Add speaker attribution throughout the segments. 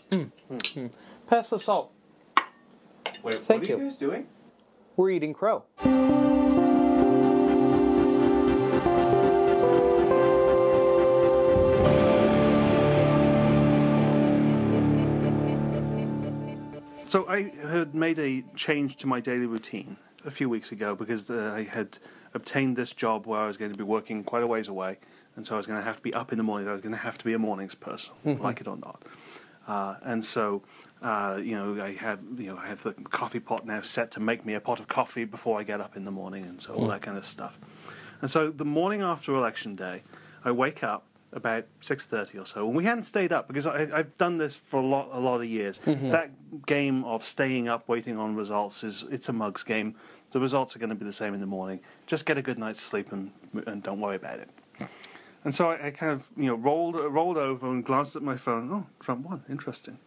Speaker 1: Pass the salt.
Speaker 2: Wait,
Speaker 1: Thank
Speaker 2: what are
Speaker 1: you.
Speaker 2: you guys doing?
Speaker 1: We're eating crow.
Speaker 3: So I had made a change to my daily routine a few weeks ago because I had obtained this job where I was going to be working quite a ways away, and so I was going to have to be up in the morning. I was going to have to be a mornings person, like it or not. And so, I have the coffee pot now set to make me a pot of coffee before I get up in the morning, and so all that kind of stuff. And so the morning after Election Day, I wake up about 6:30 or so, and we hadn't stayed up because I've done this for a lot of years. That game of staying up waiting on results it's a mug's game. The results are going to be the same in the morning. Just get a good night's sleep and don't worry about it. And so I kind of rolled over and glanced at my phone. Oh, Trump won. Interesting.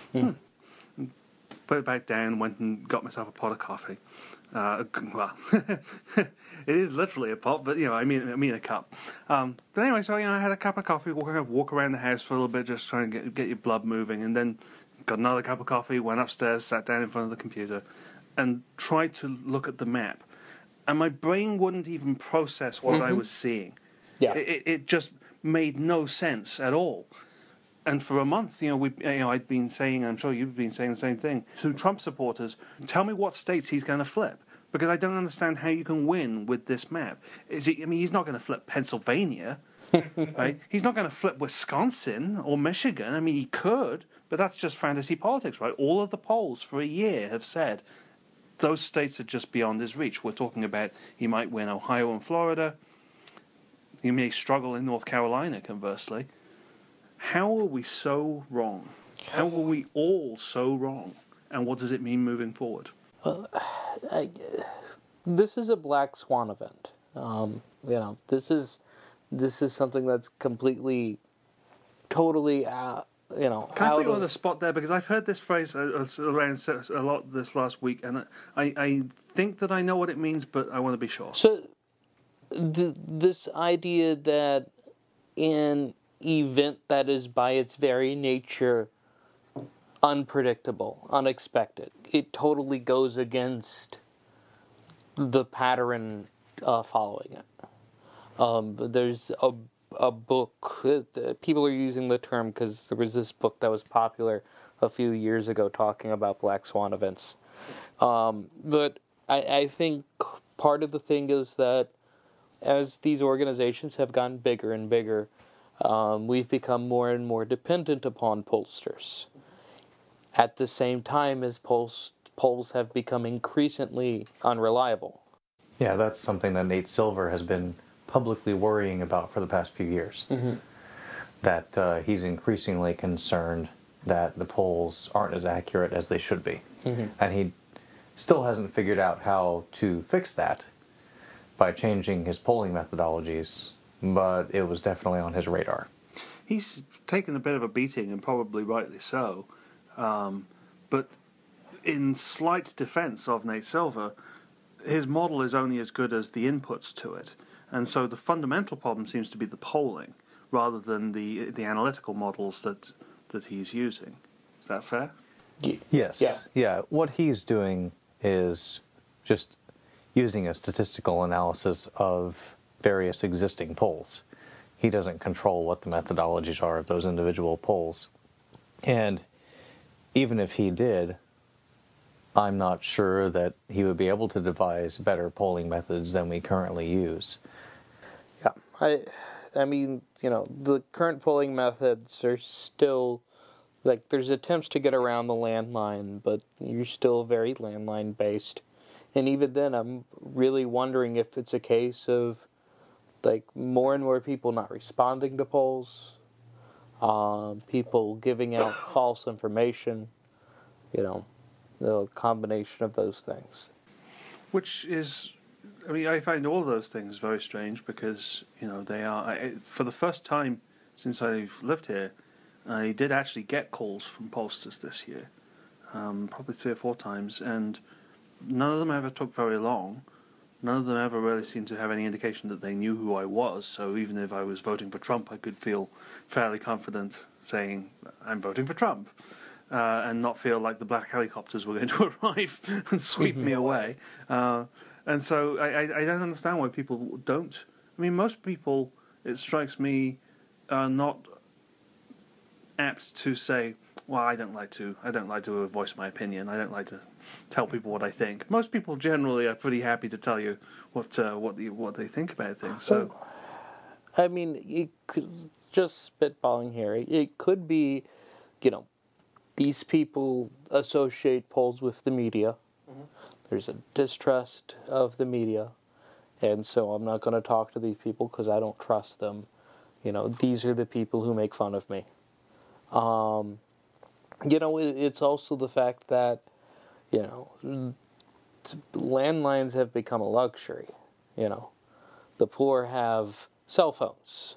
Speaker 3: Put it back down, went and got myself a pot of coffee. Well, it is literally a pot, but I mean a cup. But anyway, so I had a cup of coffee, walk around the house for a little bit, just trying to get your blood moving, and then got another cup of coffee, went upstairs, sat down in front of the computer, and tried to look at the map. And my brain wouldn't even process what I was seeing.
Speaker 1: Yeah.
Speaker 3: It just made no sense at all. And for a month, I'd been saying, I'm sure you've been saying the same thing to Trump supporters. Tell me what states he's going to flip, because I don't understand how you can win with this map. He's not going to flip Pennsylvania, right? He's not going to flip Wisconsin or Michigan. I mean, he could, but that's just fantasy politics, right? All of the polls for a year have said those states are just beyond his reach. We're talking about he might win Ohio and Florida. He may struggle in North Carolina, conversely. How are we so wrong? How are we all so wrong? And what does it mean moving forward?
Speaker 1: This is a black swan event. This is something that's completely, totally,
Speaker 3: Can I put you on the spot there? Because I've heard this phrase around a lot this last week, and I think that I know what it means, but I want to be sure.
Speaker 1: So, this idea that an event that is by its very nature unpredictable, unexpected, it totally goes against the pattern following it. There's a book, people are using the term because there was this book that was popular a few years ago talking about black swan events. But I think part of the thing is that as these organizations have gotten bigger and bigger, we've become more and more dependent upon pollsters. At the same time as polls have become increasingly unreliable.
Speaker 4: Yeah, that's something that Nate Silver has been publicly worrying about for the past few years. That he's increasingly concerned that the polls aren't as accurate as they should be. And he still hasn't figured out how to fix that by changing his polling methodologies, but it was definitely on his radar.
Speaker 3: He's taken a bit of a beating, and probably rightly so. But in slight defense of Nate Silver, his model is only as good as the inputs to it. And so the fundamental problem seems to be the polling, rather than the analytical models that he's using. Is that fair?
Speaker 4: Yes. Yeah. What he's doing is just using a statistical analysis of various existing polls. He doesn't control what the methodologies are of those individual polls. And even if he did, I'm not sure that he would be able to devise better polling methods than we currently use.
Speaker 1: Yeah, I mean, the current polling methods are still, there's attempts to get around the landline, but you're still very landline based. And even then, I'm really wondering if it's a case of, more and more people not responding to polls, people giving out false information, the combination of those things.
Speaker 3: Which is, I find all of those things very strange because, they are, for the first time since I've lived here, I did actually get calls from pollsters this year, probably 3 or 4 times, and none of them ever took very long. None of them ever really seemed to have any indication that they knew who I was, so even if I was voting for Trump, I could feel fairly confident saying, I'm voting for Trump. and not feel like the black helicopters were going to arrive and sweep me away. And so I don't understand why people don't. I mean, most people, it strikes me, are not apt to say, "Well, I don't like to voice my opinion. I don't like to tell people what I think." Most people generally are pretty happy to tell you what they think about things. So,
Speaker 1: I mean, it could, just spitballing here, it could be, these people associate polls with the media. Mm-hmm. There's a distrust of the media, and so I'm not going to talk to these people because I don't trust them. These are the people who make fun of me. It's also the fact that, landlines have become a luxury. The poor have cell phones,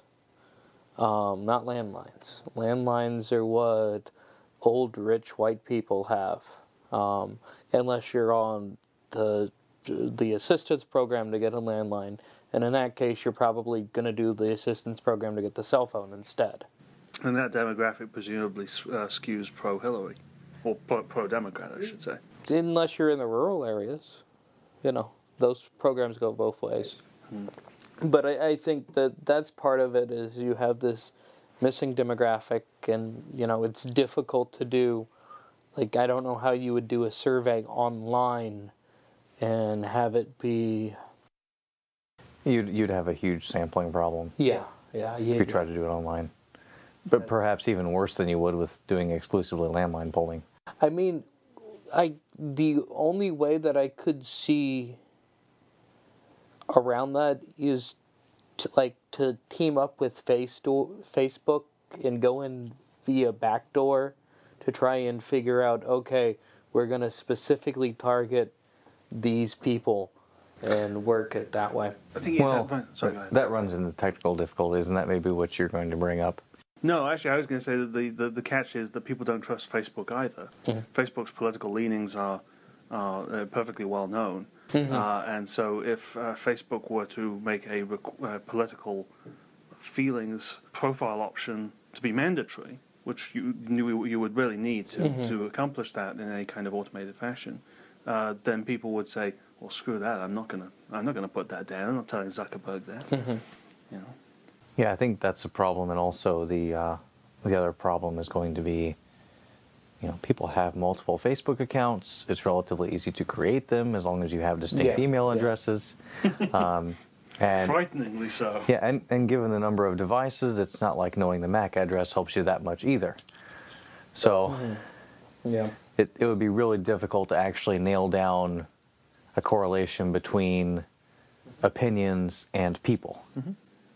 Speaker 1: not landlines. Landlines are what old, rich, white people have, unless you're on the assistance program to get a landline. And in that case, you're probably going to do the assistance program to get the cell phone instead.
Speaker 3: And that demographic presumably skews pro-Hillary, or pro-Democrat, I should say.
Speaker 1: Unless you're in the rural areas. Those programs go both ways. But I think that's part of it, is you have this missing demographic, and, it's difficult to do. Like, I don't know how you would do a survey online and have it be...
Speaker 4: You'd have a huge sampling problem.
Speaker 1: Yeah.
Speaker 4: If you try to do it online. But perhaps even worse than you would with doing exclusively landline polling.
Speaker 1: I mean, the only way that I could see around that is to team up with Facebook and go in via backdoor to try and figure out, okay, we're going to specifically target these people and work it that way.
Speaker 3: I think
Speaker 4: that runs into technical difficulties, and that may be what you're going to bring up.
Speaker 3: No, actually, I was going to say that the catch is that people don't trust Facebook either. Mm-hmm. Facebook's political leanings are perfectly well known. Mm-hmm. And so if Facebook were to make a political feelings profile option to be mandatory, which you would really need to accomplish that in any kind of automated fashion, then people would say, "Well, screw that! I'm not gonna put that down. I'm not telling Zuckerberg that." Mm-hmm.
Speaker 4: Yeah, I think that's a problem, and also the other problem is going to be, people have multiple Facebook accounts. It's relatively easy to create them as long as you have distinct email addresses. And
Speaker 3: frighteningly so.
Speaker 4: Yeah, and given the number of devices, it's not like knowing the MAC address helps you that much either. So, it would be really difficult to actually nail down a correlation between opinions and people. Mm-hmm.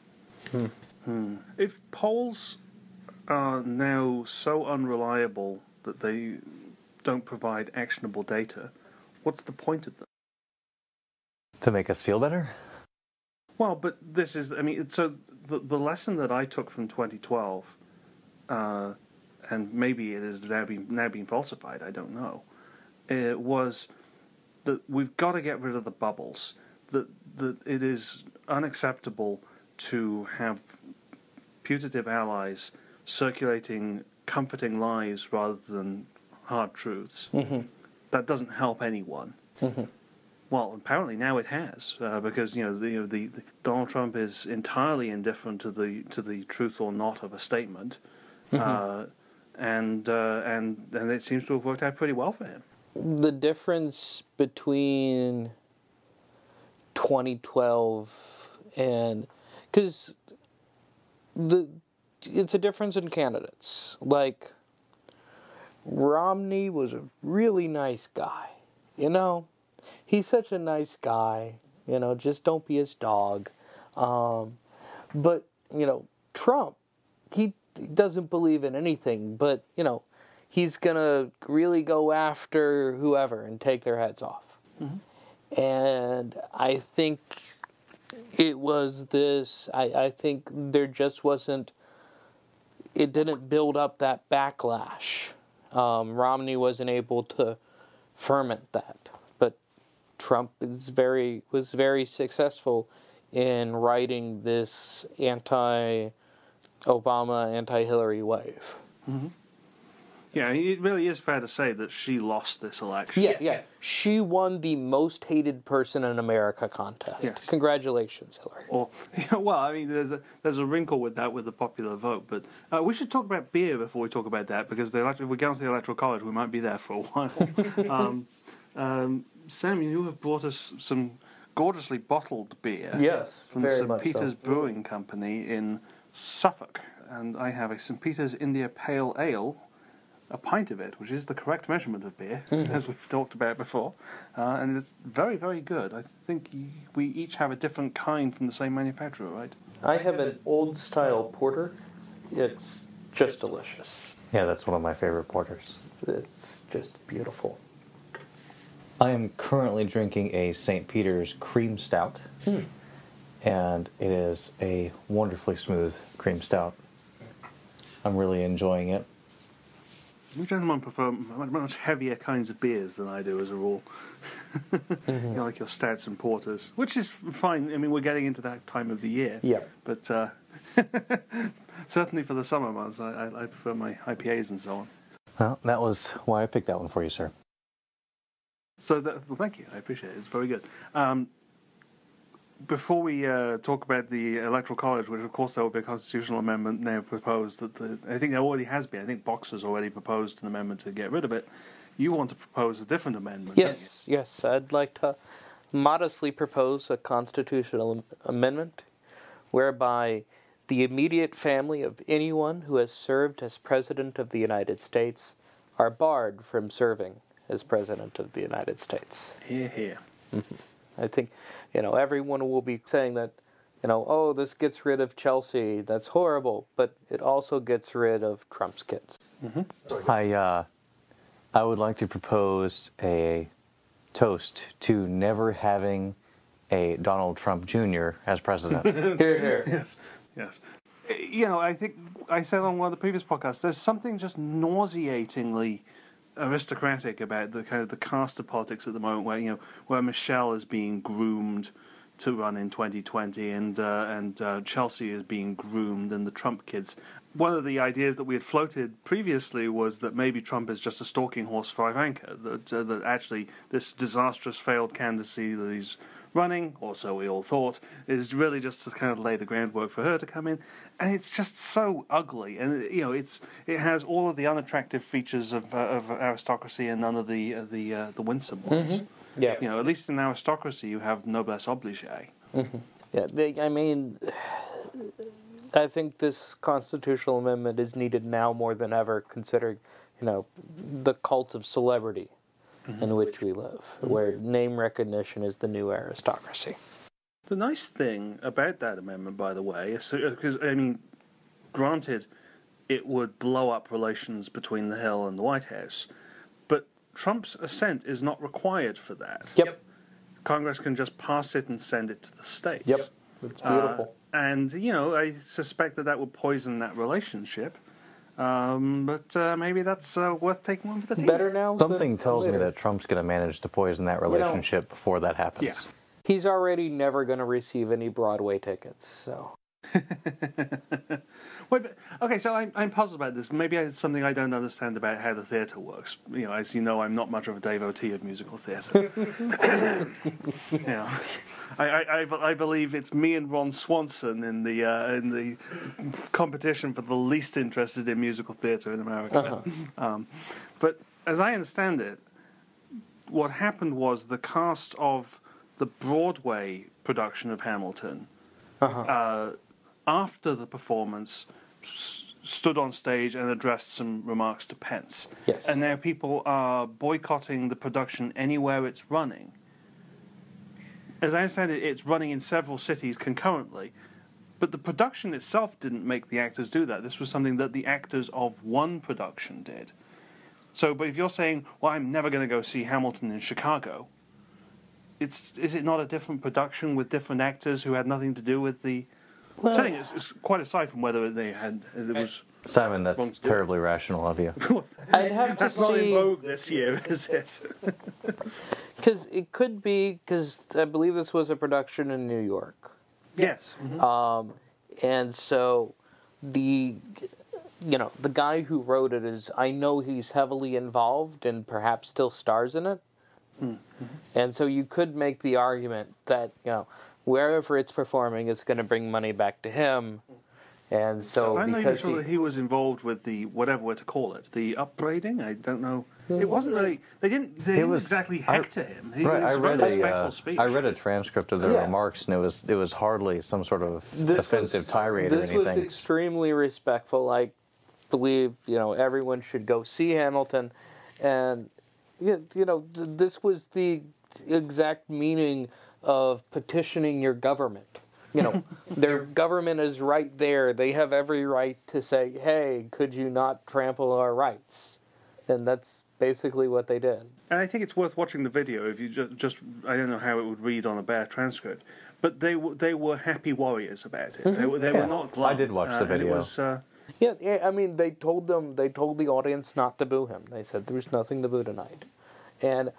Speaker 3: If polls are now so unreliable that they don't provide actionable data, what's the point of them?
Speaker 4: To make us feel better?
Speaker 3: Well, but this is, so the lesson that I took from 2012, and maybe it is now being falsified, I don't know, it was that we've got to get rid of the bubbles, that it is unacceptable to have putative allies circulating comforting lies rather than hard truths. Mm-hmm. That doesn't help anyone. Mm-hmm. Well, apparently now it has, because the Donald Trump is entirely indifferent to the truth or not of a statement, mm-hmm. and it seems to have worked out pretty well for him.
Speaker 1: The difference between 2012 and... Because it's a difference in candidates. Like, Romney was a really nice guy, He's such a nice guy, just don't be his dog. But, Trump, he doesn't believe in anything, but, he's going to really go after whoever and take their heads off. Mm-hmm. And I think... it was this, I think there just wasn't, it didn't build up that backlash. Romney wasn't able to ferment that. But Trump was very successful in riding this anti-Obama, anti-Hillary wave.
Speaker 3: Mm-hmm. Yeah, it really is fair to say that she lost this election.
Speaker 1: Yeah. She won the most hated person in America contest.
Speaker 3: Yes.
Speaker 1: Congratulations, Hillary.
Speaker 3: Or, well, I mean, there's a wrinkle with that with the popular vote, but we should talk about beer before we talk about that, because if we get onto the Electoral College, we might be there for a while. Sam, you have brought us some gorgeously bottled beer.
Speaker 1: Yes,
Speaker 3: from
Speaker 1: very
Speaker 3: St.
Speaker 1: much
Speaker 3: Peter's
Speaker 1: so.
Speaker 3: Brewing Company in Suffolk, and I have a St. Peter's India Pale Ale, a pint of it, which is the correct measurement of beer, as we've talked about before, and it's very, very good. I think we each have a different kind from the same manufacturer, right?
Speaker 1: I have an old-style porter. It's just delicious.
Speaker 4: Yeah, that's one of my favorite porters.
Speaker 1: It's just beautiful.
Speaker 4: I am currently drinking a St. Peter's Cream Stout, and it is a wonderfully smooth cream stout. I'm really enjoying it.
Speaker 3: You gentlemen prefer much heavier kinds of beers than I do as a rule. You know, like your stouts and porters, which is fine. I mean, we're getting into that time of the year.
Speaker 1: Yeah.
Speaker 3: But certainly for the summer months, I prefer my IPAs and so on.
Speaker 4: Well, that was why I picked that one for you, sir.
Speaker 3: So, well, thank you. I appreciate it. It's very good. Before we talk about the Electoral College, which of course there will be a constitutional amendment now proposed, I think there already has been. I think Boxer's already proposed an amendment to get rid of it. You want to propose a different amendment,
Speaker 1: Yes. I'd like to modestly propose a constitutional amendment whereby the immediate family of anyone who has served as President of the United States are barred from serving as President of the United States.
Speaker 3: Hear, hear.
Speaker 1: I think, everyone will be saying that, oh, this gets rid of Chelsea, that's horrible, but it also gets rid of Trump's kids.
Speaker 4: I would like to propose a toast to never having a Donald Trump Jr. as president.
Speaker 1: Here.
Speaker 3: Yes. I think I said on one of the previous podcasts, there's something just nauseatingly aristocratic about the kind of the cast of politics at the moment, where Michelle is being groomed to run in 2020, and Chelsea is being groomed, and the Trump kids. One of the ideas that we had floated previously was that maybe Trump is just a stalking horse for Ivanka, that actually this disastrous failed candidacy that he's running, or so we all thought, is really just to kind of lay the groundwork for her to come in, and it's just so ugly, and it has all of the unattractive features of aristocracy and none of the winsome ones.
Speaker 1: Yeah.
Speaker 3: At least in aristocracy, you have noblesse oblige.
Speaker 1: Yeah, I think this constitutional amendment is needed now more than ever, considering, the cult of celebrity in which we live, where name recognition is the new aristocracy.
Speaker 3: The nice thing about that amendment, by the way, is because, granted, it would blow up relations between the Hill and the White House, but Trump's assent is not required for that.
Speaker 1: Yep.
Speaker 3: Congress can just pass it and send it to the states.
Speaker 1: Yep. It's beautiful.
Speaker 3: And, I suspect that would poison that relationship. But maybe that's worth taking one for the team.
Speaker 1: Better now.
Speaker 4: Something tells me that Trump's going to manage to poison that relationship before that happens.
Speaker 3: Yeah.
Speaker 1: He's already never going to receive any Broadway tickets, so.
Speaker 3: Wait, okay, so I'm puzzled about this. Maybe it's something I don't understand about how the theatre works. As you know, I'm not much of a devotee of musical theatre. I believe it's me and Ron Swanson in the competition for the least interested in musical theatre in America. But as I understand it, what happened was the cast of the Broadway production of Hamilton, after the performance, stood on stage and addressed some remarks to Pence.
Speaker 1: Yes.
Speaker 3: And now people are boycotting the production anywhere it's running. As I understand it, it's running in several cities concurrently. But the production itself didn't make the actors do that. This was something that the actors of one production did. So, but if you're saying, well, I'm never going to go see Hamilton in Chicago, is it not a different production with different actors who had nothing to do with the setting? It's quite aside from whether it was...
Speaker 4: Simon, that's terribly rational of you.
Speaker 1: I'd have to
Speaker 3: That's not in
Speaker 1: see...
Speaker 3: vogue this year, is it?
Speaker 1: Because it could be, because I believe this was a production in New York.
Speaker 3: Yes.
Speaker 1: And so the guy who wrote it I know he's heavily involved and perhaps still stars in it. And so you could make the argument that, wherever it's performing, it's going to bring money back to him. And so
Speaker 3: I'm not even
Speaker 1: because
Speaker 3: sure that he was involved with the, whatever we're to call it, the upbraiding. I don't know. It wasn't really. They didn't exactly hector him. It was a very respectful speech.
Speaker 4: I read a transcript of the remarks, and it was hardly some sort of offensive tirade or anything.
Speaker 1: This was extremely respectful. I believe everyone should go see Hamilton, and this was the exact meaning of petitioning your government. Their government is right there. They have every right to say, hey, could you not trample our rights? And that's basically what they did.
Speaker 3: And I think it's worth watching the video if you just I don't know how it would read on a bare transcript, but they were happy warriors about it. They were not glum.
Speaker 4: I did watch the video.
Speaker 3: It was,
Speaker 1: Yeah, I mean, they told the audience not to boo him. They said there's nothing to boo tonight. And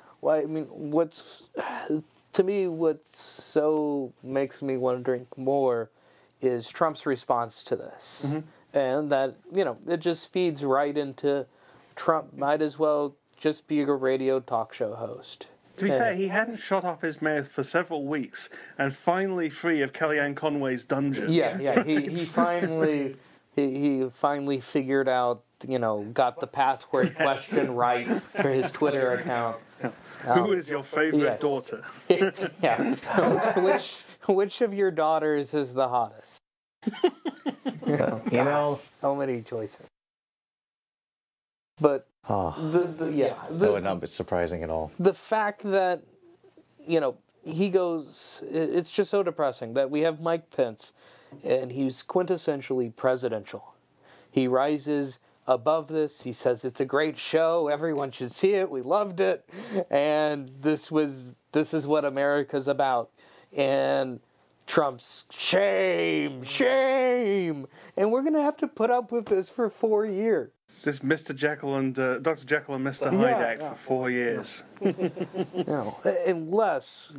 Speaker 1: to me, what so makes me want to drink more is Trump's response to this. And that, it just feeds right into Trump might as well just be a radio talk show host.
Speaker 3: To be fair, he hadn't shot off his mouth for several weeks, and finally free of Kellyanne Conway's dungeon.
Speaker 1: Yeah, he finally figured out, got the password question right for his Twitter account.
Speaker 3: Who is your favorite daughter?
Speaker 1: Yeah. Which of your daughters is the hottest? So many choices. But
Speaker 4: that would not be surprising at all.
Speaker 1: The fact that he goes, it's just so depressing that we have Mike Pence, and he's quintessentially presidential. He rises above this. He says it's a great show. Everyone should see it. We loved it, and this is what America's about. And Trump's shame, and we're gonna have to put up with this for 4 years.
Speaker 3: This Mr. Jekyll and Dr. Jekyll and Mr. Hyde act for 4 years.
Speaker 1: Unless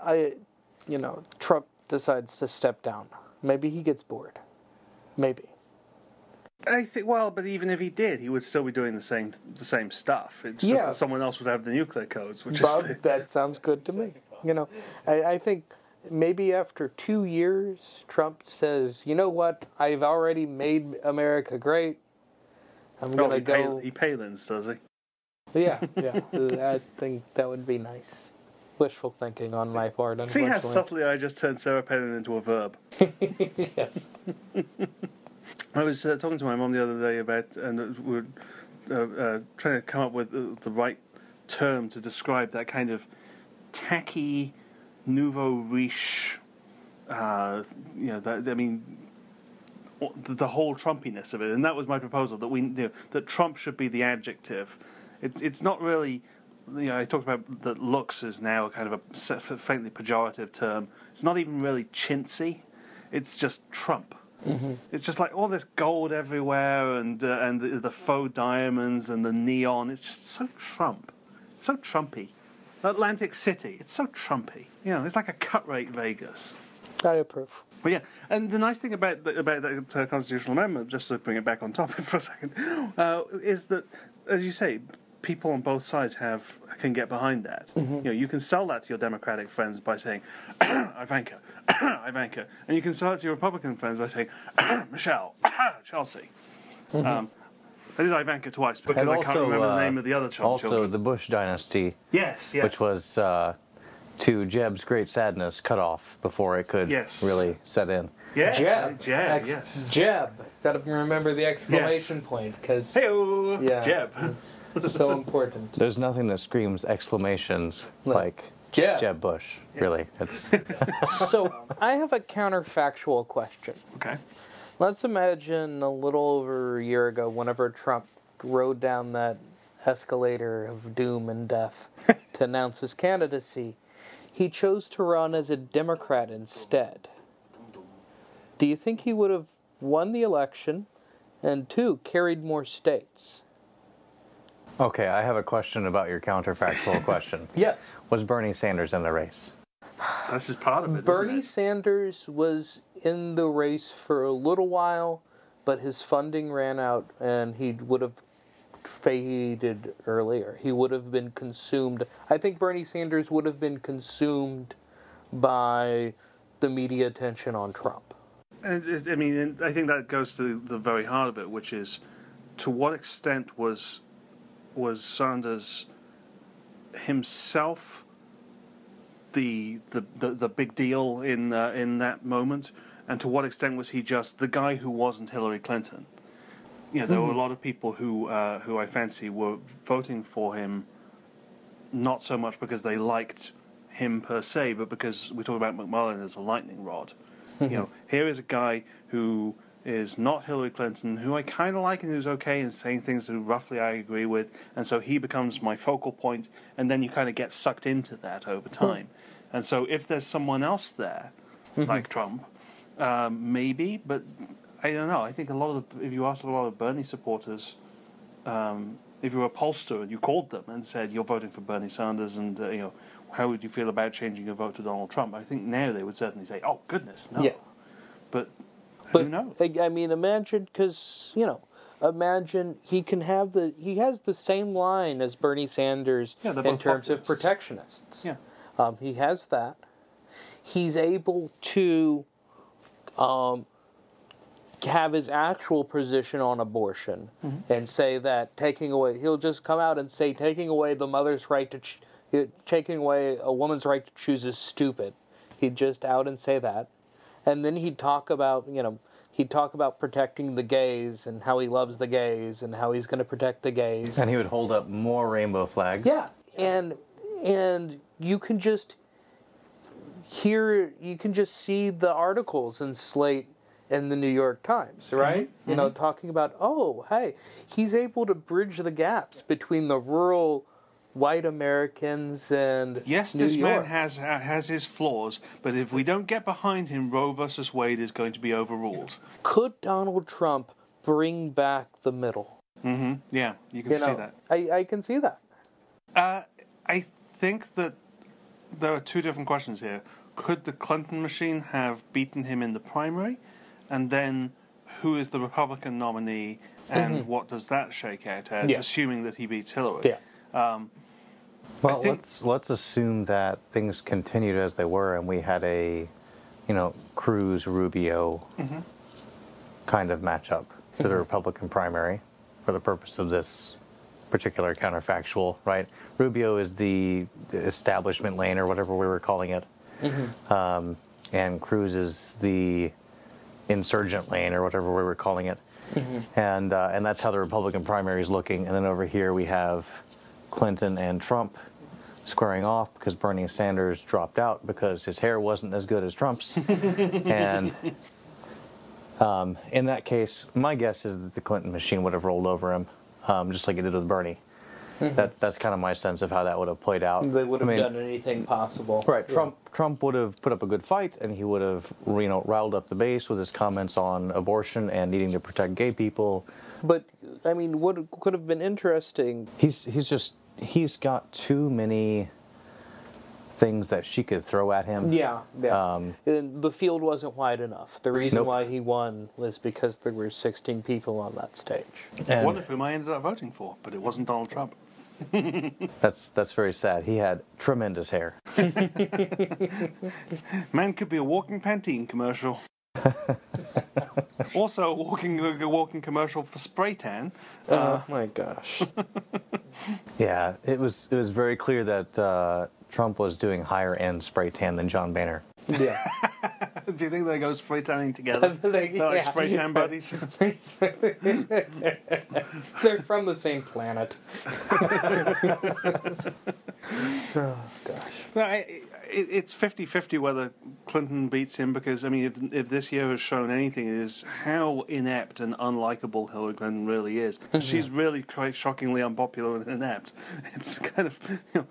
Speaker 1: Trump decides to step down. Maybe he gets bored. Maybe.
Speaker 3: I think. Well, but even if he did, he would still be doing the same stuff. It's just that someone else would have the nuclear codes,
Speaker 1: that sounds good to me. I think maybe after 2 years, Trump says, "You know what? I've already made America great. I'm gonna go."
Speaker 3: He Palins, does he?
Speaker 1: Yeah. I think that would be nice. Wishful thinking on my part.
Speaker 3: See how subtly I just turned Sarah Palin into a verb.
Speaker 1: Yes.
Speaker 3: I was talking to my mum the other day about, and we were trying to come up with the right term to describe that kind of tacky, nouveau riche. The whole Trumpiness of it, and that was my proposal that Trump should be the adjective. It's not really. I talked about that looks is now kind of a faintly pejorative term. It's not even really chintzy. It's just Trump. It's just like all this gold everywhere and the faux diamonds and the neon. It's just so Trump. It's so Trumpy. Atlantic City. It's so Trumpy. It's like a cut-rate Vegas.
Speaker 1: I approve.
Speaker 3: Well, yeah, and the nice thing about that constitutional amendment, just to bring it back on topic for a second, is that, as you say, people on both sides can get behind that. You can sell that to your Democratic friends by saying, Ivanka, Ivanka, and you can sell it to your Republican friends by saying, Michelle, Chelsea. I did Ivanka twice because I can't remember the name of the other children.
Speaker 4: Also, the Bush dynasty,
Speaker 3: yes.
Speaker 4: Which was, to Jeb's great sadness, cut off before it could really set in.
Speaker 3: Yes,
Speaker 1: Jeb,
Speaker 3: yes.
Speaker 1: Jeb. Got to remember the exclamation point because
Speaker 3: Jeb.
Speaker 1: It's so important.
Speaker 4: There's nothing that screams exclamations like Jeb Bush. Really, it's.
Speaker 1: So I have a counterfactual question.
Speaker 3: Okay.
Speaker 1: Let's imagine a little over a year ago, whenever Trump rode down that escalator of doom and death to announce his candidacy, he chose to run as a Democrat instead. Do you think he would have won the election and, 2, carried more states?
Speaker 4: Okay, I have a question about your counterfactual question.
Speaker 1: Yes.
Speaker 4: Was Bernie Sanders in the race?
Speaker 3: This is part of it.
Speaker 1: Bernie Sanders was in the race for a little while, but his funding ran out, and he would have faded earlier. He would have been consumed. I think Bernie Sanders would have been consumed by the media attention on Trump.
Speaker 3: And I mean, I think that goes to the very heart of it, which is, to what extent was Sanders himself the big deal in that moment, and to what extent was he just the guy who wasn't Hillary Clinton? You know, there were a lot of people who I fancy were voting for him, not so much because they liked him per se, but because we talk about McMullen as a lightning rod. You know, here is a guy who is not Hillary Clinton, who I kind of like and who's okay and saying things that roughly I agree with, and so he becomes my focal point, and then you kind of get sucked into that over time. And so if there's someone else there, like Trump, maybe, but I don't know. I think if you asked a lot of Bernie supporters, if you were a pollster and you called them and said you're voting for Bernie Sanders, and how would you feel about changing your vote to Donald Trump? I think now they would certainly say, "Oh goodness, no." Yeah. But who knows?
Speaker 1: I mean, imagine, because imagine he has the same line as Bernie Sanders in terms of protectionists.
Speaker 3: Yeah.
Speaker 1: He has that. He's able to have his actual position on abortion and say that he'll just come out and say taking away the mother's right to taking away a woman's right to choose is stupid. He'd just out and say that. And then he'd talk about protecting the gays and how he loves the gays and how he's going to protect the gays.
Speaker 4: And he would hold up more rainbow flags.
Speaker 1: Yeah. And you can just see the articles in Slate and the New York Times, right? Talking about, hey, he's able to bridge the gaps between the rural white Americans and
Speaker 3: yes,
Speaker 1: New
Speaker 3: this
Speaker 1: York.
Speaker 3: man has his flaws, but if we don't get behind him, Roe versus Wade is going to be overruled.
Speaker 1: Could Donald Trump bring back the middle?
Speaker 3: Yeah, you can see that.
Speaker 1: I can see that.
Speaker 3: I think that there are two different questions here. Could the Clinton machine have beaten him in the primary? And then, who is the Republican nominee, and what does that shake out as, assuming that he beats Hillary?
Speaker 4: Yeah. Well, let's assume that things continued as they were, and we had a, Cruz-Rubio kind of matchup for the Republican primary, for the purpose of this particular counterfactual, right? Rubio is the establishment lane, or whatever we were calling it, and Cruz is the insurgent lane, or whatever we were calling it, and that's how the Republican primary is looking. And then over here we have Clinton and Trump squaring off because Bernie Sanders dropped out because his hair wasn't as good as Trump's. And in that case, my guess is that the Clinton machine would have rolled over him, just like it did with Bernie. That's kind of my sense of how that would have played out.
Speaker 1: They would have done anything possible.
Speaker 4: Right. Trump would have put up a good fight, and he would have riled up the base with his comments on abortion and needing to protect gay people.
Speaker 1: But I mean, what could have been interesting?
Speaker 4: He's got too many things that she could throw at him.
Speaker 1: Yeah. And the field wasn't wide enough. The reason why he won was because there were 16 people on that stage.
Speaker 3: One of whom I ended up voting for, but it wasn't Donald Trump.
Speaker 4: That's very sad. He had tremendous hair.
Speaker 3: Man could be a walking Pantene commercial. Also a walking commercial for spray tan.
Speaker 1: Oh my gosh.
Speaker 4: Yeah, it was very clear that Trump was doing higher end spray tan than John Boehner.
Speaker 1: Yeah.
Speaker 3: Do you think they go spray tanning together? They're like spray tan buddies?
Speaker 1: They're from the same planet. Oh, gosh.
Speaker 3: No, it's 50-50 whether Clinton beats him, because, I mean, if this year has shown anything, it is how inept and unlikable Hillary Clinton really is. She's really quite shockingly unpopular and inept. It's kind of,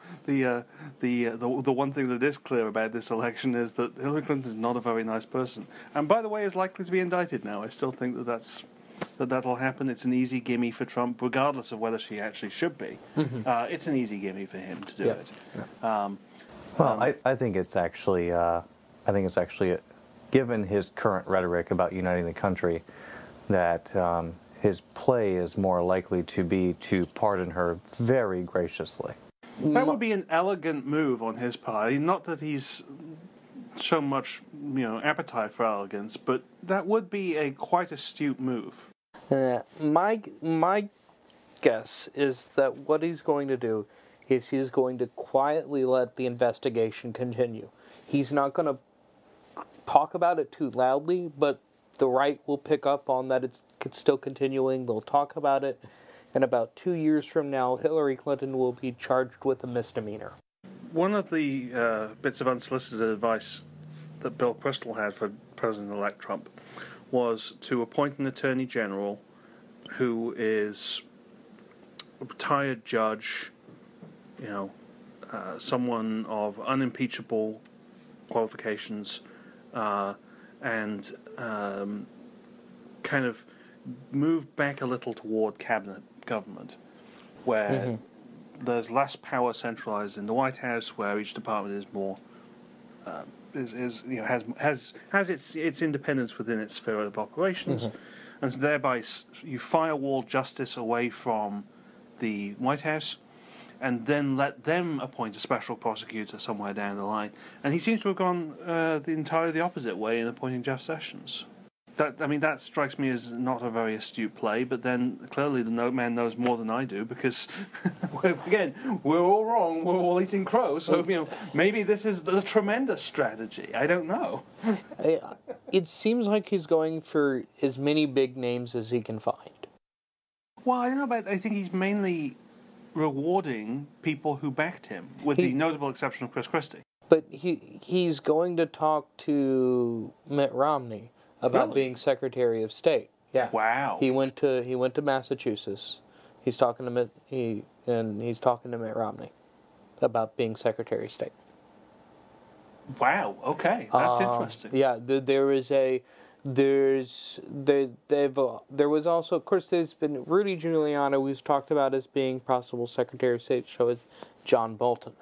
Speaker 3: the one thing that is clear about this election is that Hillary Clinton is not a very nice person. And by the way, is likely to be indicted now. I still think that'll happen. It's an easy gimme for Trump, regardless of whether she actually should be. It's an easy gimme for him to do it.
Speaker 4: Well, I think it's actually, given his current rhetoric about uniting the country, that his play is more likely to be to pardon her very graciously.
Speaker 3: That would be an elegant move on his part. Not that he's shown much, appetite for elegance, but that would be a quite astute move.
Speaker 1: My guess is that what he's going to do is he's going to quietly let the investigation continue. He's not going to talk about it too loudly, but the right will pick up on that it's still continuing. They'll talk about it, and about 2 years from now, Hillary Clinton will be charged with a misdemeanor.
Speaker 3: One of the bits of unsolicited advice that Bill Kristol had for President-elect Trump was to appoint an attorney general who is a retired judge, someone of unimpeachable qualifications, and kind of move back a little toward cabinet government, where there's less power centralized in the White House, where each department is more has its independence within its sphere of operations, and so thereby you firewall justice away from the White House, and then let them appoint a special prosecutor somewhere down the line. And he seems to have gone entirely the opposite way in appointing Jeff Sessions. That strikes me as not a very astute play, but then clearly the man knows more than I do, because, we're all wrong, we're all eating crow, so, maybe this is a tremendous strategy. I don't know.
Speaker 1: It seems like he's going for as many big names as he can find.
Speaker 3: Well, I don't know about, I think he's mainly rewarding people who backed him, with the notable exception of Chris Christie.
Speaker 1: But he's going to talk to Mitt Romney about being Secretary of State. Yeah.
Speaker 3: Wow.
Speaker 1: He went to Massachusetts. He's talking to he's talking to Mitt Romney about being Secretary of State.
Speaker 3: Wow. Okay, that's interesting.
Speaker 1: Yeah, there was also, of course, there's been Rudy Giuliani, who's talked about as being possible Secretary of State. So is John Bolton.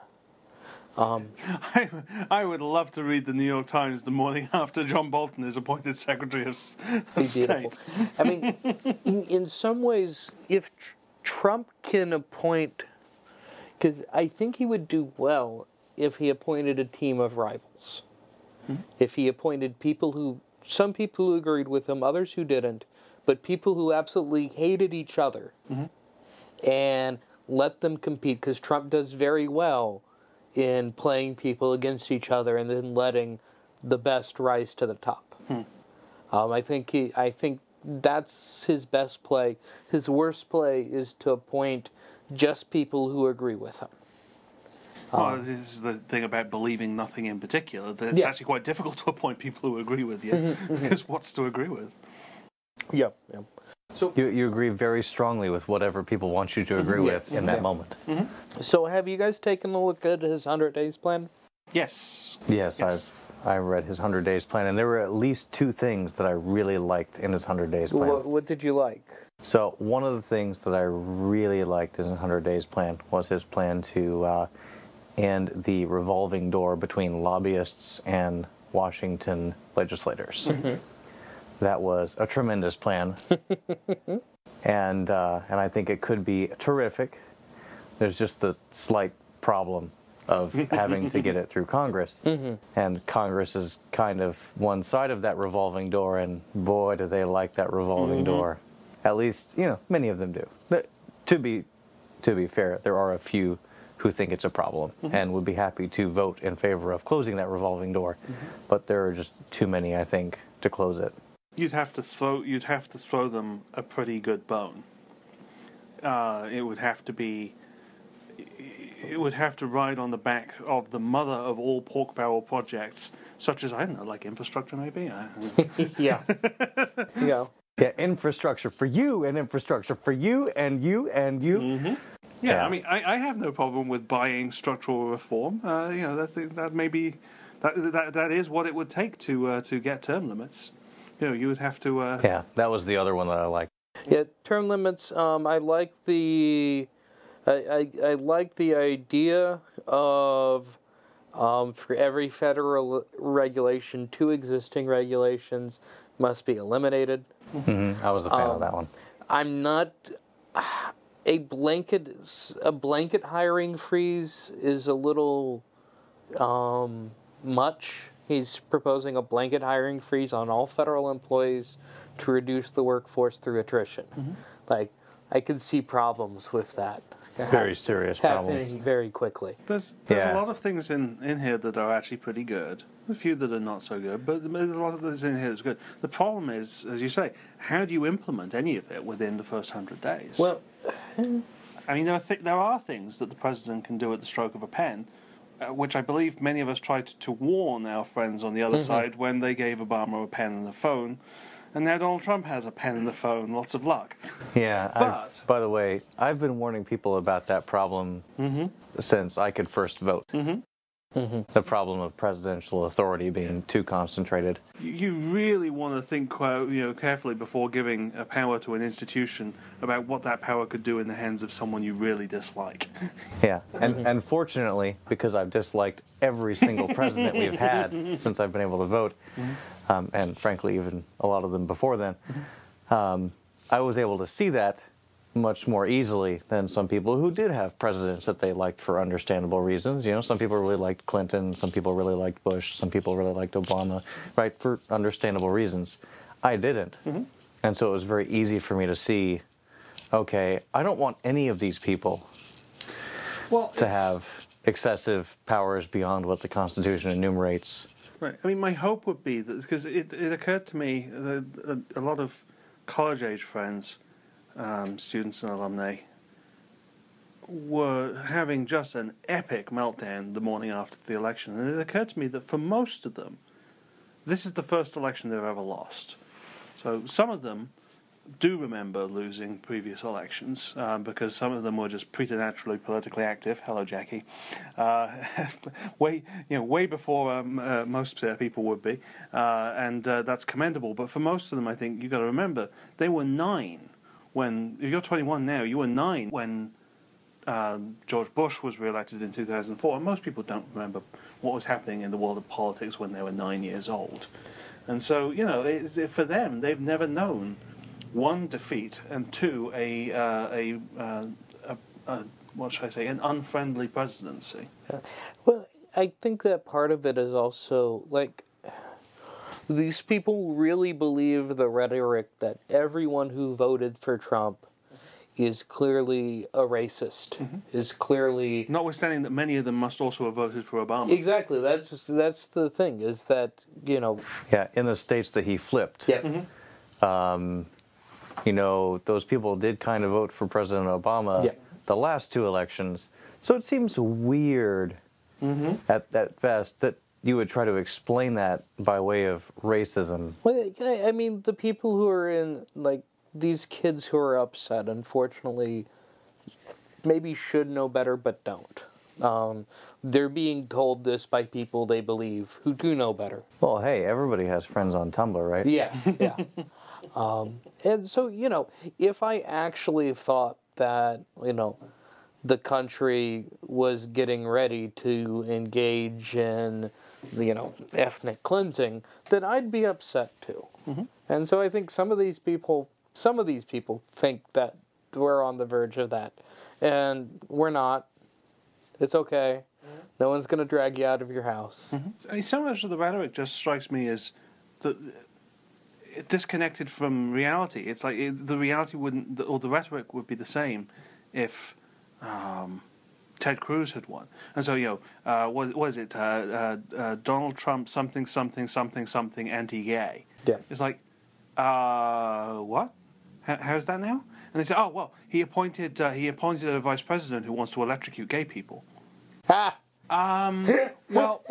Speaker 3: I would love to read the New York Times the morning after John Bolton is appointed Secretary of State.
Speaker 1: I mean, in some ways, if Trump can appoint, because I think he would do well if he appointed a team of rivals. If he appointed some people who agreed with him, others who didn't, but people who absolutely hated each other, and let them compete, because Trump does very well in playing people against each other and then letting the best rise to the top. I think that's his best play. His worst play is to appoint just people who agree with him.
Speaker 3: Well, this is the thing about believing nothing in particular. It's actually quite difficult to appoint people who agree with you, because what's to agree with?
Speaker 1: Yeah.
Speaker 4: So you agree very strongly with whatever people want you to agree with in that moment.
Speaker 1: So have you guys taken a look at his 100 Days plan?
Speaker 3: Yes.
Speaker 4: Yes. I read his 100 Days plan, and there were at least two things that I really liked in his 100 Days plan.
Speaker 1: What did you like?
Speaker 4: So one of the things that I really liked in his 100 Days plan was his plan to end the revolving door between lobbyists and Washington legislators. That was a tremendous plan, and I think it could be terrific. There's just the slight problem of having to get it through Congress, and Congress is kind of one side of that revolving door, and boy, do they like that revolving door. At least, many of them do. But to be fair, there are a few who think it's a problem and would be happy to vote in favor of closing that revolving door, but there are just too many, I think, to close it.
Speaker 3: You'd have to throw them a pretty good bone. It would have to ride on the back of the mother of all pork barrel projects, such as, I don't know, like infrastructure maybe.
Speaker 1: Yeah.
Speaker 4: Yeah, infrastructure for you, and infrastructure for you, and you, and you.
Speaker 3: Yeah, I mean, I have no problem with buying structural reform. That may be that is what it would take to get term limits. You would have to.
Speaker 4: Yeah, that was the other one that I liked.
Speaker 1: Yeah, term limits. I like the idea of for every federal regulation, 2 existing regulations must be eliminated.
Speaker 4: I was a fan of that one.
Speaker 1: I'm not a blanket hiring freeze is a little much. He's proposing a blanket hiring freeze on all federal employees to reduce the workforce through attrition. Like, I could see problems with that.
Speaker 4: Very serious problems.
Speaker 1: Happening very quickly.
Speaker 3: There's
Speaker 4: Yeah.
Speaker 3: a lot of things in here that are actually pretty good. A few that are not so good, but there's a lot of things in here that's good. The problem is, as you say, how do you implement any of it within the first 100 days?
Speaker 1: Well,
Speaker 3: I mean, there are things that the president can do at the stroke of a pen, which I believe many of us tried to warn our friends on the other side when they gave Obama a pen and a phone. And now Donald Trump has a pen and a phone. Lots of luck.
Speaker 4: Yeah.
Speaker 3: But-
Speaker 4: By the way, I've been warning people about that problem since I could first vote. The problem of presidential authority being too concentrated.
Speaker 3: You really want to think carefully before giving a power to an institution about what that power could do in the hands of someone you really dislike.
Speaker 4: Yeah, and fortunately, because I've disliked every single president we've had since I've been able to vote, and frankly, even a lot of them before then, I was able to see that much more easily than some people who did have presidents that they liked for understandable reasons. You know, some people really liked Clinton, some people really liked Bush, some people really liked Obama, right, for understandable reasons. I didn't. And so it was very easy for me to see, okay, I don't want any of these people to have excessive powers beyond what the Constitution enumerates.
Speaker 3: Right. I mean, my hope would be that, because it occurred to me that a lot of college-age friends, students and alumni, were having just an epic meltdown the morning after the election. And it occurred to me that for most of them, this is the first election they've ever lost. So some of them do remember losing previous elections because some of them were just preternaturally politically active. Hello, Jackie. Way before most people would be, and that's commendable. But for most of them, I think you've got to remember they were 9 when. If you're 21 now, you were 9 when George Bush was re-elected in 2004. And most people don't remember what was happening in the world of politics when they were 9 years old. And so, for them, they've never known, 1, defeat, and 2, what should I say, an unfriendly presidency.
Speaker 1: Well, I think that part of it is also, like, these people really believe the rhetoric that everyone who voted for Trump is clearly a racist, is clearly...
Speaker 3: Notwithstanding that many of them must also have voted for Obama.
Speaker 1: Exactly, that's the thing, is that,
Speaker 4: Yeah, in the states that he flipped.
Speaker 1: Yeah.
Speaker 4: Those people did kind of vote for President Obama the last 2 elections. So it seems weird at best that you would try to explain that by way of racism.
Speaker 1: Well, I mean, the people who are in, like, these kids who are upset, unfortunately, maybe should know better, but don't. They're being told this by people they believe who do know better.
Speaker 4: Well, hey, everybody has friends on Tumblr, right?
Speaker 1: Yeah. And so, if I actually thought that, the country was getting ready to engage in, ethnic cleansing, then I'd be upset too. And so I think some of these people think that we're on the verge of that. And we're not. It's okay. No one's going to drag you out of your house.
Speaker 3: So much of the rhetoric just strikes me as disconnected from reality. It's like the reality wouldn't, or the rhetoric would be the same if Ted Cruz had won. And so, was it Donald Trump something anti-gay?
Speaker 1: Yeah.
Speaker 3: It's like, what? How's that now? And they say, oh well, he appointed a vice president who wants to electrocute gay people.
Speaker 1: Ha!
Speaker 3: Well,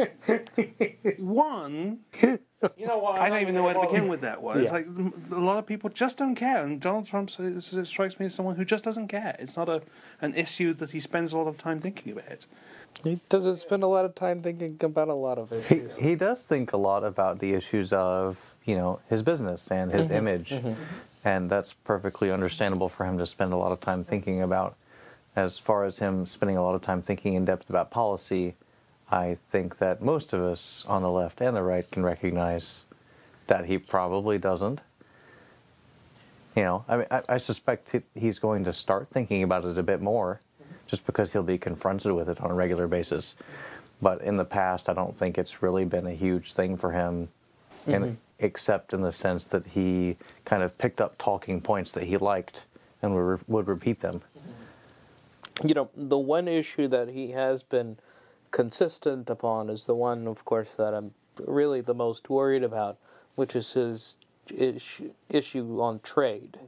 Speaker 3: one, I don't even know where to begin with that one. It's like a lot of people just don't care, and Donald Trump strikes me as someone who just doesn't care. It's not an issue that he spends a lot of time thinking about.
Speaker 1: He doesn't spend a lot of time thinking about a lot of issues.
Speaker 4: He does think a lot about the issues of, his business and his image. And that's perfectly understandable for him to spend a lot of time thinking about. As far as him spending a lot of time thinking in depth about policy, I think that most of us on the left and the right can recognize that he probably doesn't. I mean, I suspect he's going to start thinking about it a bit more, just because he'll be confronted with it on a regular basis. But in the past, I don't think it's really been a huge thing for him, except in the sense that he kind of picked up talking points that he liked and would repeat them.
Speaker 1: The one issue that he has been consistent upon is the one, of course, that I'm really the most worried about, which is his issue on trade.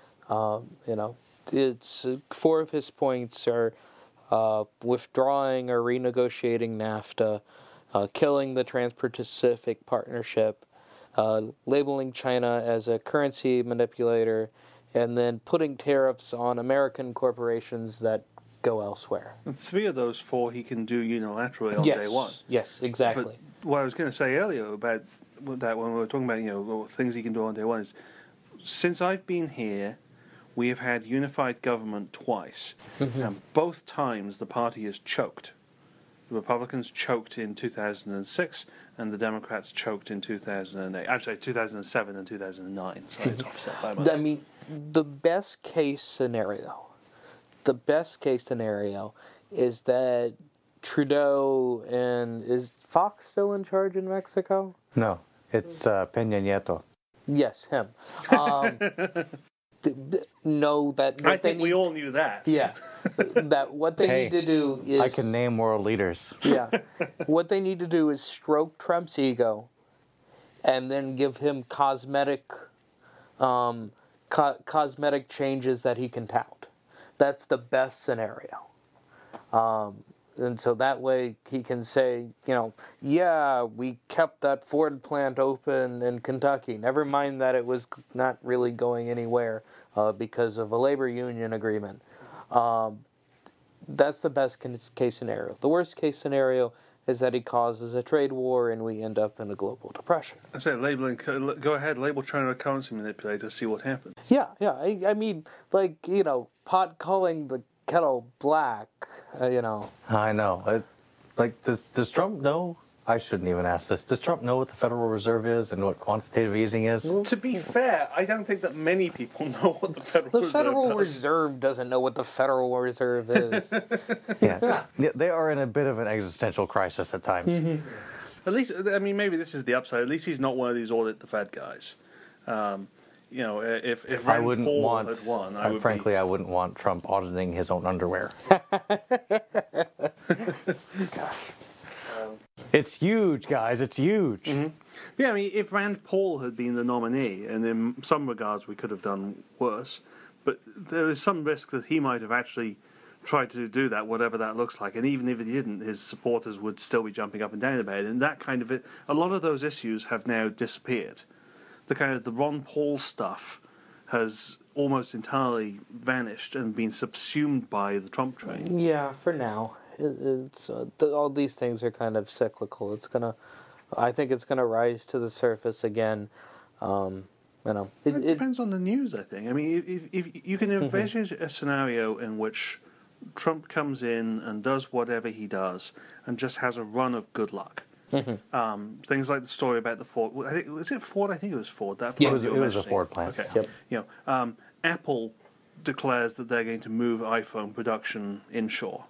Speaker 1: It's 4 of his points are withdrawing or renegotiating NAFTA, killing the Trans-Pacific Partnership, labeling China as a currency manipulator, and then putting tariffs on American corporations that go elsewhere.
Speaker 3: And 3 of those 4 he can do unilaterally on day one.
Speaker 1: Yes, exactly.
Speaker 3: But what I was going to say earlier about that when we were talking about things he can do on day one is, since I've been here, we have had unified government twice, and both times the party has choked. The Republicans choked in 2006, and the Democrats choked in 2008. Actually, 2007 and 2009. Sorry, it's offset by a month.
Speaker 1: I mean, the best case scenario is that Trudeau and is Fox still in charge in Mexico?
Speaker 4: No, it's Peña Nieto.
Speaker 1: Yes, him. Know that.
Speaker 3: I think we all knew that.
Speaker 1: Yeah, that what they need to do is.
Speaker 4: I can name world leaders.
Speaker 1: Yeah, what they need to do is stroke Trump's ego, and then give him cosmetic changes that he can tout. That's the best scenario. And so that way he can say, yeah, we kept that Ford plant open in Kentucky. Never mind that it was not really going anywhere because of a labor union agreement. That's the best case scenario. The worst case scenario is that he causes a trade war and we end up in a global depression.
Speaker 3: I say go ahead, label China a currency manipulator, see what happens.
Speaker 1: Yeah. I mean, pot calling the kettle black,
Speaker 4: I know. Does Trump know? I shouldn't even ask this. Does Trump know what the Federal Reserve is and what quantitative easing is?
Speaker 3: To be fair, I don't think that many people know what the Federal Reserve does.
Speaker 1: The Federal Reserve doesn't know what the Federal Reserve is.
Speaker 4: Yeah, they are in a bit of an existential crisis at times.
Speaker 3: At least, maybe this is the upside. At least he's not one of these audit the Fed guys. If Rand Paul had won,
Speaker 4: I wouldn't want Trump auditing his own underwear.
Speaker 1: Gosh.
Speaker 4: It's huge, guys. It's huge.
Speaker 3: Mm-hmm. Yeah, if Rand Paul had been the nominee, and in some regards we could have done worse, but there is some risk that he might have actually tried to do that, whatever that looks like. And even if he didn't, his supporters would still be jumping up and down about it. And that kind of a lot of those issues have now disappeared. The Ron Paul stuff has almost entirely vanished and been subsumed by the Trump train.
Speaker 1: Yeah, for now. All these things are kind of cyclical. I think it's gonna rise to the surface again.
Speaker 3: It depends on the news. I think. If you can envision a scenario in which Trump comes in and does whatever he does and just has a run of good luck. Things like the story about the Ford. Was it Ford? I think it was Ford. That plant
Speaker 4: it was a Ford plant.
Speaker 3: Okay. Yep. Apple declares that they're going to move iPhone production inshore.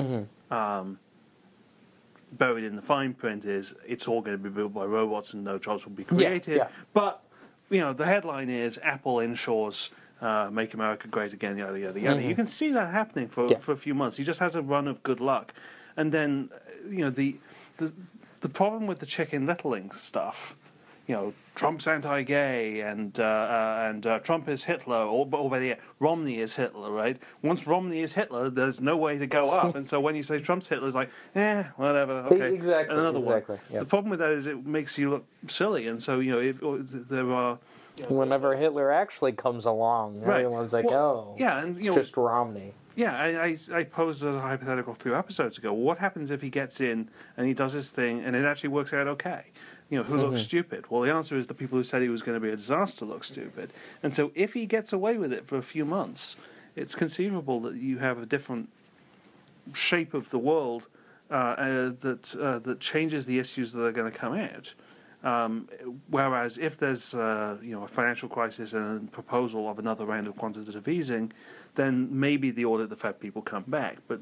Speaker 3: Buried in the fine print is it's all going to be built by robots and no jobs will be created.
Speaker 1: Yeah.
Speaker 3: But the headline is Apple inshores Make America Great Again, yada yada yada. You can see that happening for a few months. He just has a run of good luck, and then the problem with the Chicken Littling stuff. Trump's anti-gay and Trump is Hitler, or better yet, Romney is Hitler, right? Once Romney is Hitler, there's no way to go up. And so when you say Trump's Hitler, it's like, whatever, okay.
Speaker 1: Exactly.
Speaker 3: Another one.
Speaker 1: Yep.
Speaker 3: The problem with that is it makes you look silly. And so, if there are...
Speaker 1: Whenever Hitler actually comes along, everyone's like, it's just Romney.
Speaker 3: Yeah, I posed a hypothetical 2 episodes ago. What happens if he gets in and he does his thing and it actually works out okay? Who looks stupid? Well, the answer is the people who said he was going to be a disaster look stupid. And so if he gets away with it for a few months, it's conceivable that you have a different shape of the world that changes the issues that are going to come out. Whereas if there's a financial crisis and a proposal of another round of quantitative easing, then maybe the audit the Fed people come back. But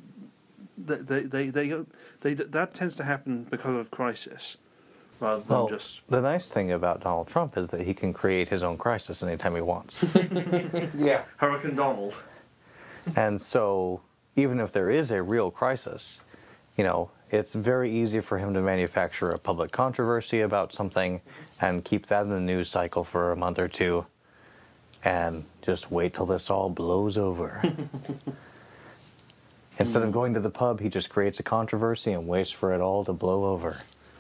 Speaker 3: that tends to happen because of crisis, rather than just.
Speaker 4: The nice thing about Donald Trump is that he can create his own crisis anytime he wants.
Speaker 1: Yeah.
Speaker 3: Hurricane Donald.
Speaker 4: And so, even if there is a real crisis, it's very easy for him to manufacture a public controversy about something and keep that in the news cycle for a month or two and just wait till this all blows over. Instead of going to the pub, he just creates a controversy and waits for it all to blow over.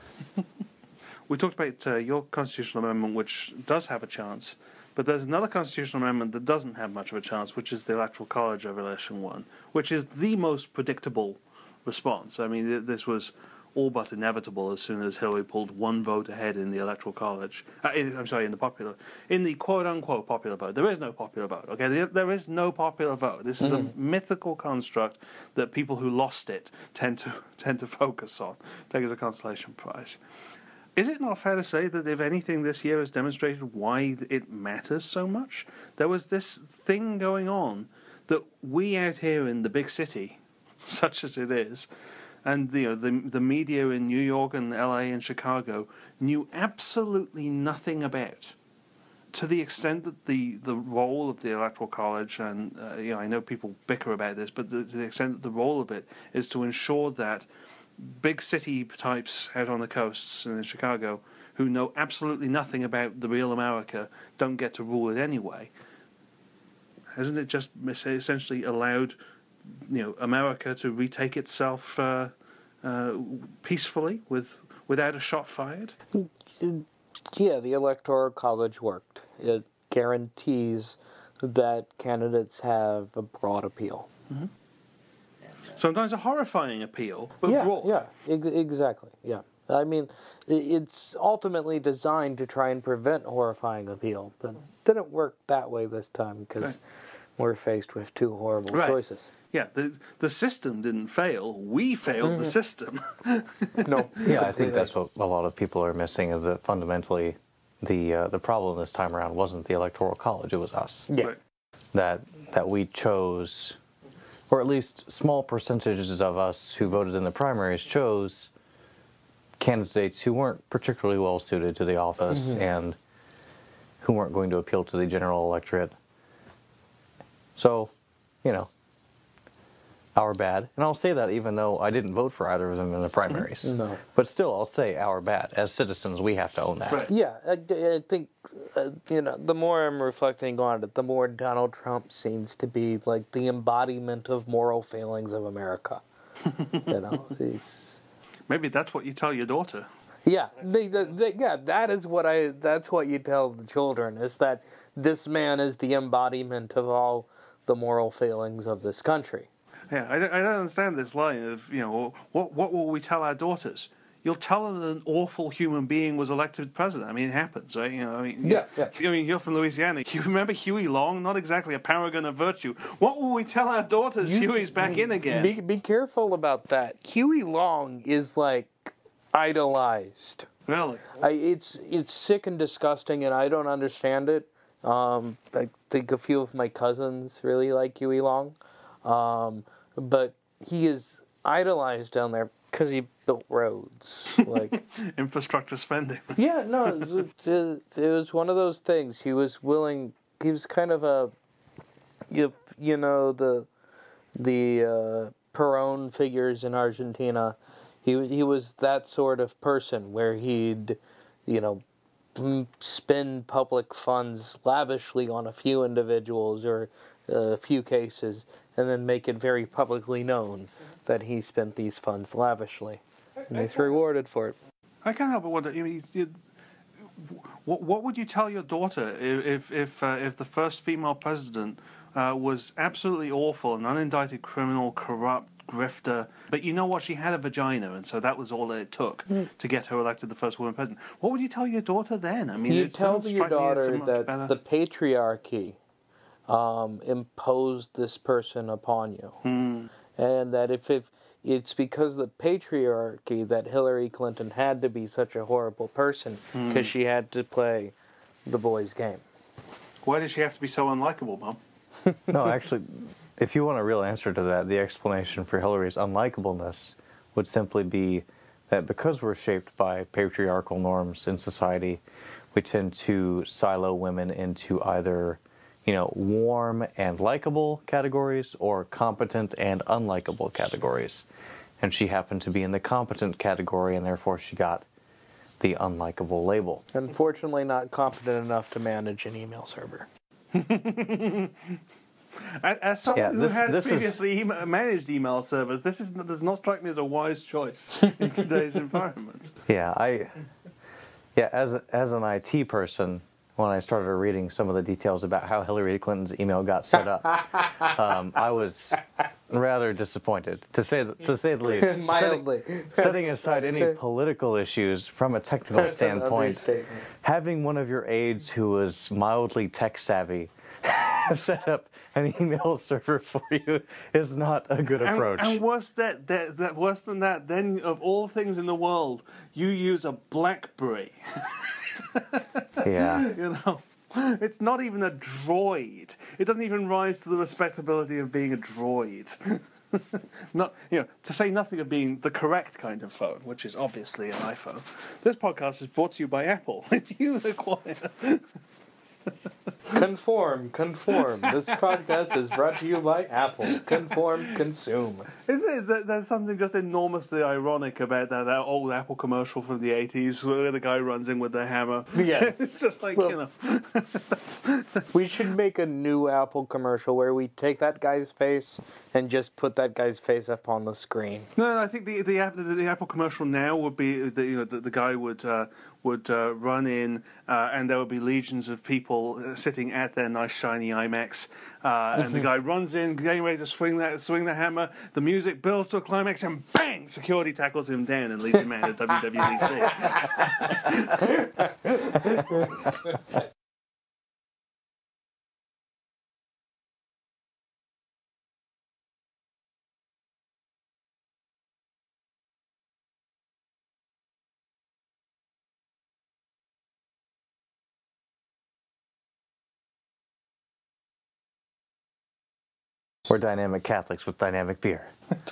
Speaker 3: We talked about your constitutional amendment, which does have a chance, but there's another constitutional amendment that doesn't have much of a chance, which is the Electoral College Revelation one, which is the most predictable response. I mean, this was all but inevitable as soon as Hillary pulled one vote ahead in the Electoral College. In the quote-unquote popular vote. There is no popular vote, okay? There is no popular vote. This is a mythical construct that people who lost it tend to focus on, take as a consolation prize. Is it not fair to say that if anything this year has demonstrated why it matters so much? There was this thing going on that we out here in the big city, such as it is, and the media in New York and LA and Chicago knew absolutely nothing about, to the extent that the role of the Electoral College, and I know people bicker about this, but to the extent that the role of it is to ensure that big city types out on the coasts and in Chicago who know absolutely nothing about the real America don't get to rule it anyway. Hasn't it just essentially allowed America to retake itself peacefully without a shot fired?
Speaker 1: Yeah, the Electoral College worked. It guarantees that candidates have a broad appeal.
Speaker 3: Mm-hmm. Sometimes a horrifying appeal, but broad.
Speaker 1: Yeah, exactly, yeah. I mean, it's ultimately designed to try and prevent horrifying appeal, but it didn't work that way this time because we're faced with two horrible choices.
Speaker 3: Yeah, the system didn't fail. We failed the system.
Speaker 1: No.
Speaker 4: Yeah, I think that's what a lot of people are missing, is that fundamentally the problem this time around wasn't the Electoral College, it was us.
Speaker 1: Yeah.
Speaker 3: Right.
Speaker 4: That we chose, or at least small percentages of us who voted in the primaries chose candidates who weren't particularly well suited to the office and who weren't going to appeal to the general electorate. So, our bad. And I'll say that even though I didn't vote for either of them in the primaries.
Speaker 1: No.
Speaker 4: But still, I'll say our bad. As citizens, we have to own that.
Speaker 3: Right.
Speaker 1: Yeah, I think, the more I'm reflecting on it, the more Donald Trump seems to be like the embodiment of moral failings of America. He's...
Speaker 3: Maybe that's what you tell your daughter.
Speaker 1: Yeah, that's what you tell the children, is that this man is the embodiment of all the moral failings of this country.
Speaker 3: Yeah, I don't understand this line of, what will we tell our daughters? You'll tell them that an awful human being was elected president. I mean, it happens, right?
Speaker 1: Yeah.
Speaker 3: I mean, you're from Louisiana. You remember Huey Long? Not exactly a paragon of virtue. What will we tell our daughters? Huey's back in again.
Speaker 1: Be careful about that. Huey Long is, idolized.
Speaker 3: Really?
Speaker 1: It's sick and disgusting, and I don't understand it. I think a few of my cousins really like Huey Long. But he is idolized down there because he built roads.
Speaker 3: Infrastructure spending.
Speaker 1: Yeah, no, it was one of those things. He was kind of the Perón figures in Argentina. He was that sort of person where he'd, spend public funds lavishly on a few individuals or a few cases, and then make it very publicly known that he spent these funds lavishly, and he's rewarded for it.
Speaker 3: I can't help but wonder. What would you tell your daughter if the first female president was absolutely awful, an unindicted criminal, corrupt, grifter, but you know what? She had a vagina, and so that was all that it took to get her elected the first woman president. What would you tell your daughter then? I mean,
Speaker 1: you tell your daughter that the patriarchy imposed this person upon you. and that if it's because of the patriarchy that Hillary Clinton had to be such a horrible person because she had to play the boys' game.
Speaker 3: Why does she have to be so unlikable, Mom?
Speaker 4: No, actually, if you want a real answer to that, the explanation for Hillary's unlikableness would simply be that because we're shaped by patriarchal norms in society, we tend to silo women into either, warm and likable categories or competent and unlikable categories. And she happened to be in the competent category, and therefore she got the unlikable label.
Speaker 1: Unfortunately, not competent enough to manage an email server.
Speaker 3: As someone who has previously managed email servers, does not strike me as a wise choice in today's environment.
Speaker 4: Yeah, as an IT person, when I started reading some of the details about how Hillary Clinton's email got set up, I was rather disappointed, to say the least.
Speaker 1: Mildly.
Speaker 4: Setting aside any political issues from a technical standpoint, having one of your aides who was mildly tech savvy set up an email server for you is not a good approach.
Speaker 3: And worse than that, then of all things in the world, you use a BlackBerry.
Speaker 4: Yeah.
Speaker 3: It's not even a droid. It doesn't even rise to the respectability of being a droid. Not, to say nothing of being the correct kind of phone, which is obviously an iPhone. This podcast is brought to you by Apple. If you acquire...
Speaker 1: Conform. This podcast is brought to you by Apple. Conform, consume.
Speaker 3: Isn't it there's something just enormously ironic about that old Apple commercial from the 80s where the guy runs in with the hammer?
Speaker 1: Yeah.
Speaker 3: It's just like,
Speaker 1: We should make a new Apple commercial where we take that guy's face and just put that guy's face up on the screen.
Speaker 3: No, I think the Apple commercial now would be the guy would run in and there would be legions of people sitting at their nice shiny iMacs, and the guy runs in, getting ready to swing the hammer. The music builds to a climax, and bang! Security tackles him down and leads him out of WWDC.
Speaker 4: We're dynamic Catholics with dynamic beer.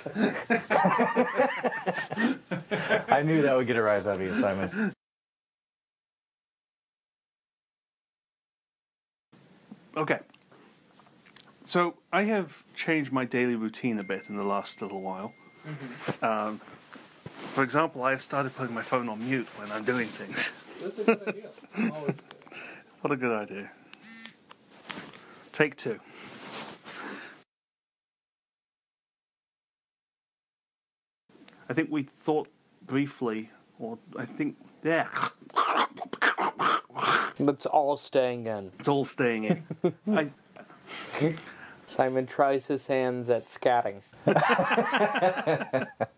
Speaker 4: I knew that would get a rise out of you, Simon.
Speaker 3: Okay. So I have changed my daily routine a bit in the last little while. Mm-hmm. For example, I've started putting my phone on mute when I'm doing things.
Speaker 1: That's a good idea. Always good.
Speaker 3: What a good idea. Take two. I think we thought briefly, yeah.
Speaker 1: It's all staying in.
Speaker 3: It's all staying in.
Speaker 1: Simon tries his hands at scatting.